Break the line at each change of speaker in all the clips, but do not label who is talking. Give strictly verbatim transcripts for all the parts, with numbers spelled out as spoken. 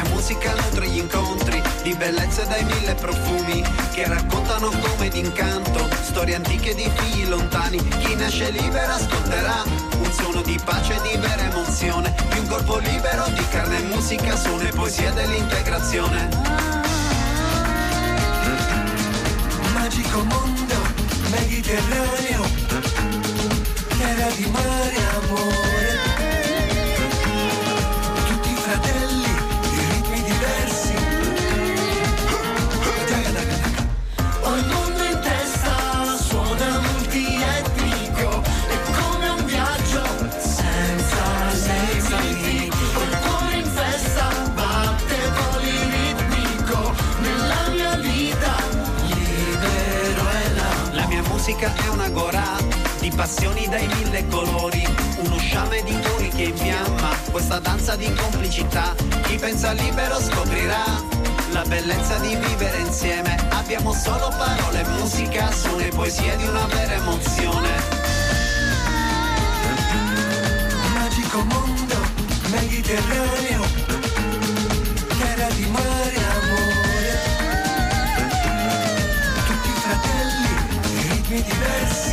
musica nutre gli incontri di bellezza dai mille profumi che raccontano come d'incanto storie antiche di figli lontani. Chi nasce libero ascolterà un suono di pace e di vera emozione, di un corpo libero di carne e musica, suono e poesia dell'integrazione.
Magico mondo mediterraneo, terra di mare e amore, tutti fratelli di ritmi diversi. Ho il mondo in testa, suona multietnico, è come un viaggio senza limiti. Il cuore in festa batte poliritmico, nella mia vita libero è la.
La mia musica è una gora di passioni dai mille colori, uno sciame di cuori che infiamma questa danza di complicità. Chi pensa libero scoprirà la bellezza di vivere insieme. Abbiamo solo parole, musica, suono e poesia di una vera emozione.
Magico mondo mediterraneo, terra di mare e amore, tutti fratelli di ritmi diversi.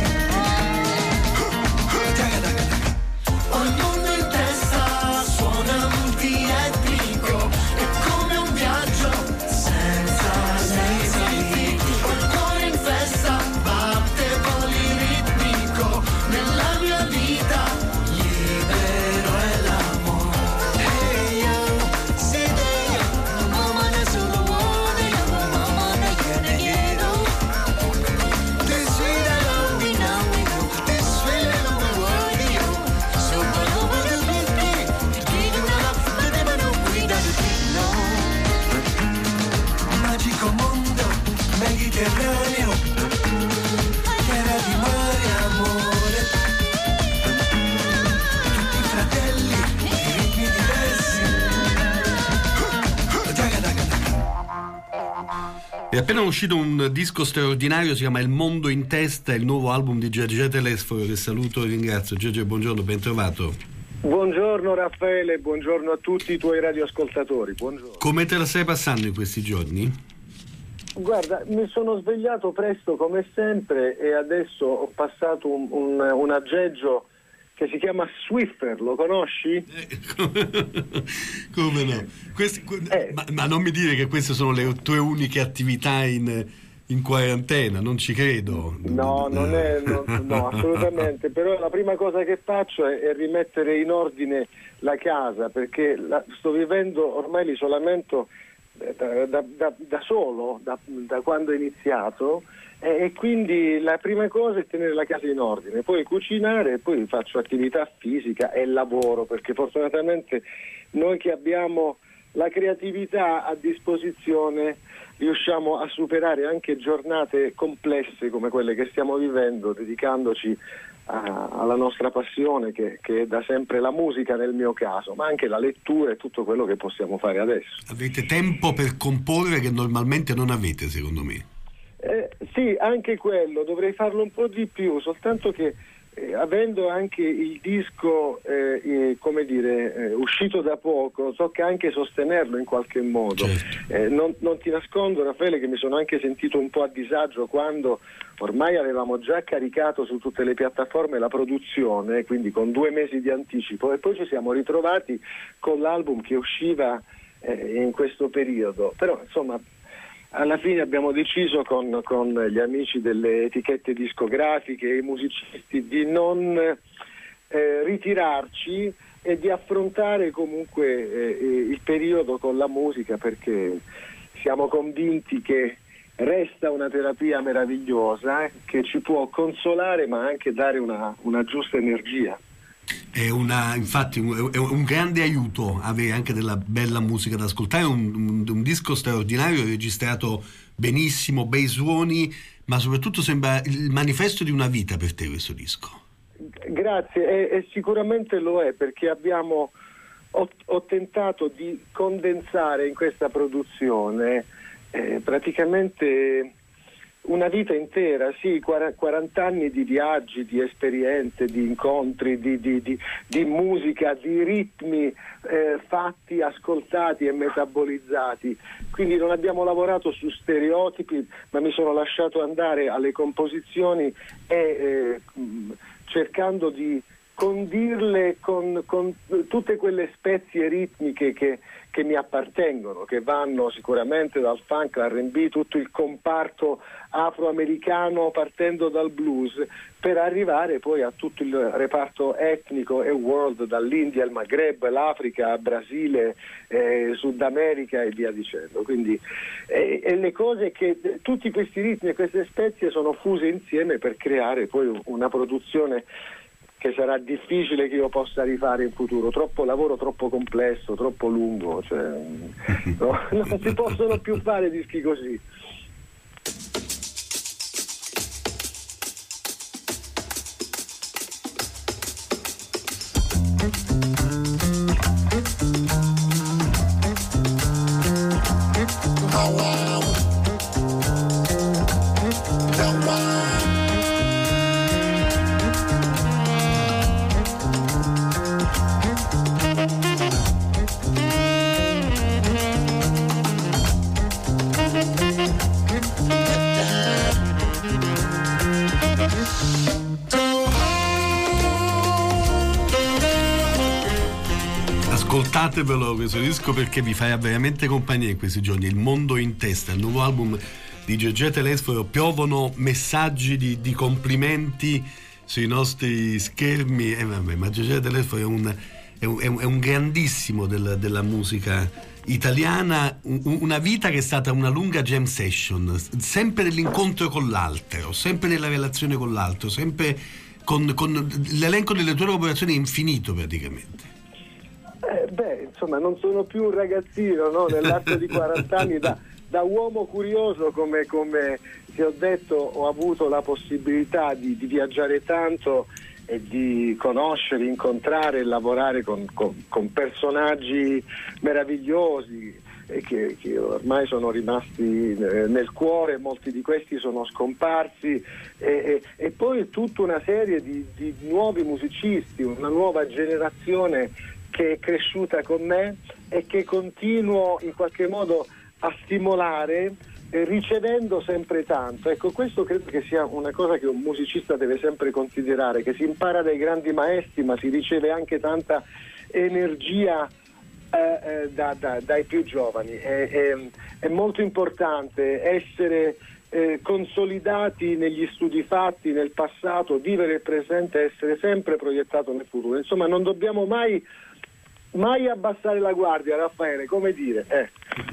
Ho il mondo in testa, suona multietnico, è come un viaggio senza limiti. Il cuore in festa batte poliritmico, nella mia vita libero è l'amore. Hey yo, say yo, mama ne sono buone, mama ne quiere quiero. This sweet I know we know we know, this feeling of the world yo. So over the fifty, give you enough, but never know we got to keep no. Magico mondo mediterraneo, terra di mare e amore, tutti fratelli di ritmi diversi.
È appena uscito un disco straordinario, si chiama Il Mondo in Testa, il nuovo album di Gergè Telesforo, che saluto e ringrazio. Gergè, buongiorno, ben trovato.
Buongiorno Raffaele, buongiorno a tutti i tuoi radioascoltatori, buongiorno.
Come te la stai passando in questi giorni?
Guarda, mi sono svegliato presto come sempre e adesso ho passato un, un, un aggeggio che si chiama Swiffer, lo conosci?
Eh, come no? Questi,
Eh.
ma, ma non mi dire che queste sono le tue uniche attività in, in quarantena, non ci credo.
No, non è, no, no, assolutamente, però la prima cosa che faccio è, è rimettere in ordine la casa, perché la, sto vivendo ormai l'isolamento da, da, da, da solo, da, da quando è iniziato, e, e quindi la prima cosa è tenere la casa in ordine, poi cucinare e poi faccio attività fisica e lavoro, perché fortunatamente noi che abbiamo la creatività a disposizione riusciamo a superare anche giornate complesse come quelle che stiamo vivendo, dedicandoci a, alla nostra passione che, che è da sempre la musica nel mio caso, ma anche la lettura e tutto quello che possiamo fare adesso.
Avete tempo per comporre che normalmente non avete, secondo me.
Eh, sì, anche quello, dovrei farlo un po' di più, soltanto che eh, avendo anche il disco eh, eh, come dire eh, uscito da poco, tocca anche sostenerlo in qualche modo.
Certo.
Eh, non, non ti nascondo, Raffaele, che mi sono anche sentito un po' a disagio quando ormai avevamo già caricato su tutte le piattaforme la produzione, quindi con due mesi di anticipo, e poi ci siamo ritrovati con l'album che usciva eh, in questo periodo. Però insomma alla fine abbiamo deciso con, con gli amici delle etichette discografiche e i musicisti di non eh, ritirarci e di affrontare comunque eh, il periodo con la musica, perché siamo convinti che resta una terapia meravigliosa eh, che ci può consolare ma anche dare una, una giusta energia.
È una, infatti, è un grande aiuto avere anche della bella musica da ascoltare, un, un, un disco straordinario, registrato benissimo, bei suoni, ma soprattutto sembra il manifesto di una vita per te questo disco.
Grazie, e, e sicuramente lo è, perché abbiamo ho, ho tentato di condensare in questa produzione eh, praticamente una vita intera, sì, quaranta anni di viaggi, di esperienze, di incontri, di, di, di, di musica, di ritmi eh, fatti, ascoltati e metabolizzati. Quindi non abbiamo lavorato su stereotipi, ma mi sono lasciato andare alle composizioni e eh, cercando di condirle con, con tutte quelle spezie ritmiche che, che mi appartengono, che vanno sicuramente dal funk, all'R and B, tutto il comparto afroamericano partendo dal blues, per arrivare poi a tutto il reparto etnico e world, dall'India al Maghreb, l'Africa, Brasile, eh, Sud America e via dicendo. Quindi eh, e le cose che tutti questi ritmi e queste spezie sono fuse insieme per creare poi una produzione che sarà difficile che io possa rifare in futuro, troppo lavoro, troppo complesso, troppo lungo, cioè, no, non si possono più fare dischi così.
Ascoltatevelo questo disco perché vi fa veramente compagnia in questi giorni. Il mondo in testa, il nuovo album di Gegè Telesforo. Piovono messaggi di, di complimenti sui nostri schermi. Eh, vabbè, ma Gegè Telesforo è un, è un, è un grandissimo del, della musica italiana, un, una vita che è stata una lunga jam session, sempre nell'incontro con l'altro, sempre nella relazione con l'altro, sempre con, con l'elenco delle tue collaborazioni infinito praticamente.
Eh, beh, insomma, non sono più un ragazzino, no? Nell'arco di quaranta anni, da, da uomo curioso, come, come ti ho detto, ho avuto la possibilità di, di viaggiare tanto e di conoscere, incontrare e lavorare con, con, con personaggi meravigliosi e che, che ormai sono rimasti nel cuore, molti di questi sono scomparsi, e, e, e poi tutta una serie di, di nuovi musicisti, una nuova generazione che è cresciuta con me e che continuo in qualche modo a stimolare, eh, ricevendo sempre tanto. Ecco, questo credo che sia una cosa che un musicista deve sempre considerare, che si impara dai grandi maestri, ma si riceve anche tanta energia eh, eh, da, da, dai più giovani. È, è, è molto importante essere eh, consolidati negli studi fatti, nel passato, vivere il presente, essere sempre proiettato nel futuro. Insomma, non dobbiamo mai mai abbassare la guardia, Raffaele, come dire. Eh.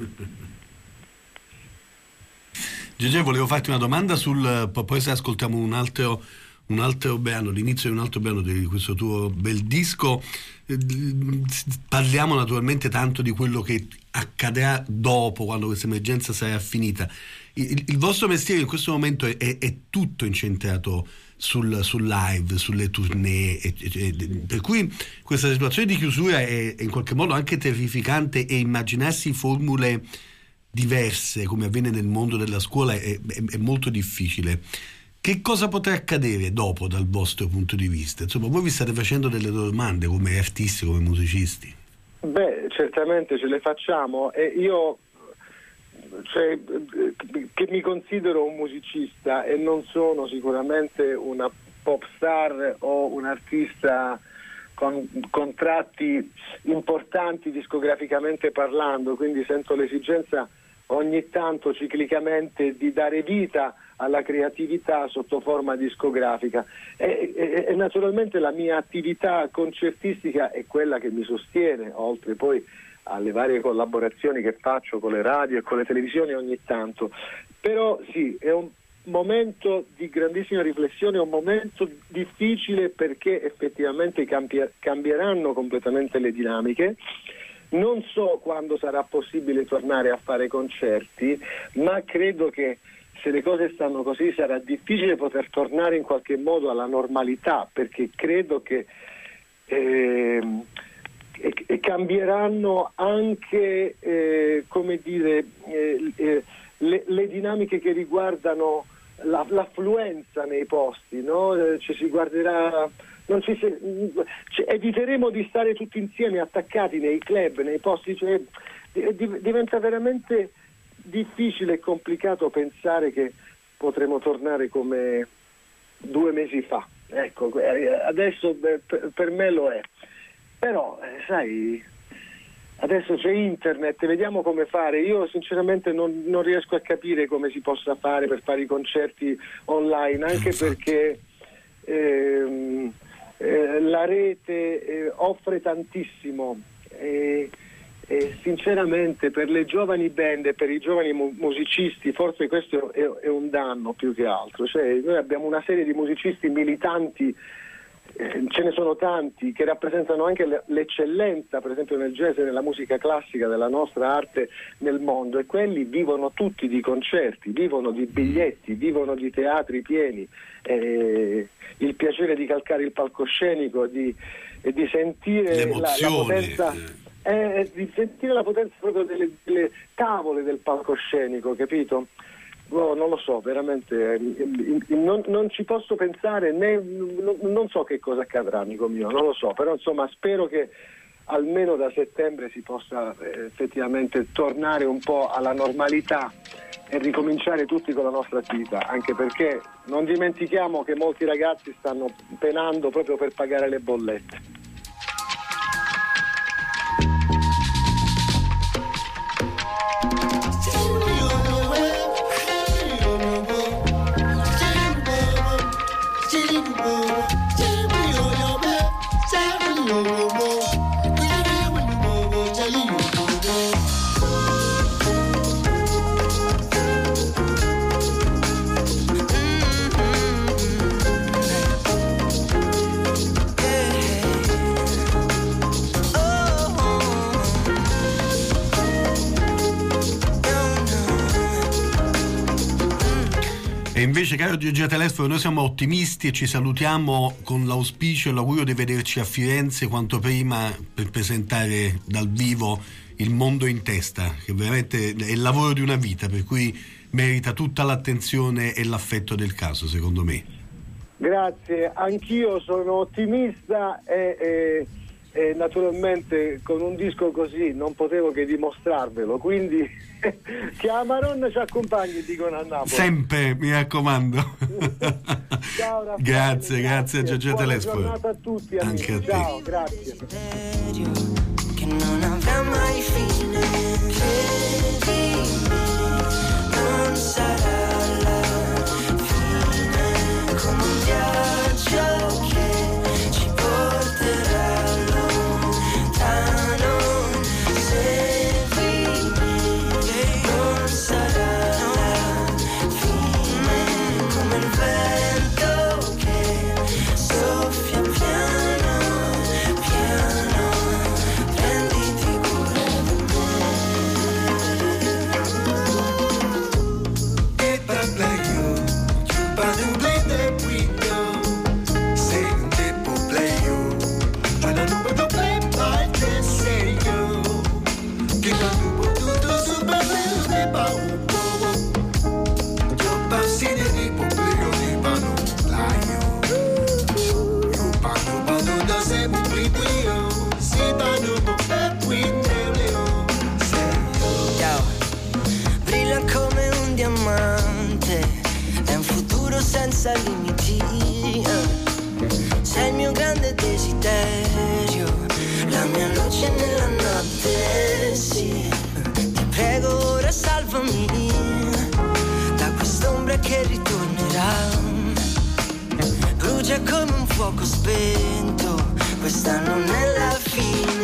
Gegè, volevo farti una domanda sul, poi se ascoltiamo un altro un altro brano, l'inizio di un altro brano di questo tuo bel disco. Parliamo naturalmente tanto di quello che accadrà dopo, quando questa emergenza sarà finita. Il, il vostro mestiere in questo momento è, è, è tutto incentrato sul, sul live, sulle tournée, e, e, per cui questa situazione di chiusura è, è in qualche modo anche terrificante, e immaginarsi formule diverse come avviene nel mondo della scuola è, è, è molto difficile. Che cosa potrà accadere dopo dal vostro punto di vista? Insomma, voi vi state facendo delle domande come artisti, come musicisti?
Beh, certamente ce le facciamo, e io, cioè, che mi considero un musicista e non sono sicuramente una pop star o un artista con contratti importanti discograficamente parlando, quindi sento l'esigenza ogni tanto ciclicamente di dare vita alla creatività sotto forma discografica, e, e, e naturalmente la mia attività concertistica è quella che mi sostiene, oltre poi alle varie collaborazioni che faccio con le radio e con le televisioni ogni tanto. Però sì, è un momento di grandissima riflessione, è un momento difficile perché effettivamente cambi- cambieranno completamente le dinamiche. Non so quando sarà possibile tornare a fare concerti, ma credo che se le cose stanno così sarà difficile poter tornare in qualche modo alla normalità, perché credo che eh, e cambieranno anche eh, come dire eh, eh, le, le dinamiche che riguardano la, l'affluenza nei posti, no? Ci si guarderà, non ci si, ci, eviteremo di stare tutti insieme attaccati nei club, nei posti, cioè, di, diventa veramente difficile e complicato pensare che potremo tornare come due mesi fa. Ecco, adesso per, per me lo è. Però, eh, sai, adesso c'è internet, vediamo come fare. Io sinceramente non, non riesco a capire come si possa fare per fare i concerti online, anche perché ehm, eh, la rete eh, offre tantissimo e, e sinceramente per le giovani band e per i giovani mu- musicisti forse questo è, è un danno più che altro. Cioè, noi abbiamo una serie di musicisti militanti, eh, ce ne sono tanti che rappresentano anche le, l'eccellenza, per esempio nel jazz e nella musica classica della nostra arte nel mondo, e quelli vivono tutti di concerti, vivono di biglietti, vivono di teatri pieni, eh, il piacere di calcare il palcoscenico, di, e di sentire la, la potenza, eh, di sentire la potenza proprio delle, delle tavole del palcoscenico, capito? No, non lo so, veramente non, non ci posso pensare, né, non, non so che cosa accadrà, amico mio, non lo so, però insomma spero che almeno da settembre si possa eh, effettivamente tornare un po' alla normalità e ricominciare tutti con la nostra attività, anche perché non dimentichiamo che molti ragazzi stanno penando proprio per pagare le bollette.
E invece, caro Giorgia Telesforo, noi siamo ottimisti e ci salutiamo con l'auspicio e l'augurio di vederci a Firenze quanto prima per presentare dal vivo Il Mondo in Testa, che veramente è il lavoro di una vita, per cui merita tutta l'attenzione e l'affetto del caso, secondo me.
Grazie, anch'io sono ottimista e, e, e naturalmente con un disco così non potevo che dimostrarvelo, quindi che Amaron ci accompagni, dicono a Napoli.
Sempre, mi raccomando.
Ciao Raffaele,
grazie, grazie a Giorgia Telesforo.
Buona giornata a tutti, amici.
Anche a te.
Ciao, grazie.
Che non avrà mai fine, credimi, non sarà la fine, come un viaggio che ci porterà lontano. Seguimi, non sarà la fine, come il vento che soffia piano, piano, prenditi cura di me.
E parla io, you parlo play that we go, say un tempo play you, para non poter play by the say you, che quando tutto super bello ne pa un po', io passi di poplio di pano, la io, io pano pano da se mu io, si pano po per qui nell'io, say
Ciao. Brilla come un diamante, è un futuro senza limiti. Sei il mio grande desiderio, la mia luce nella notte, sì. Ti prego ora salvami da quest'ombra che ritornerà. Brucia come un fuoco spento, questa non è la fine.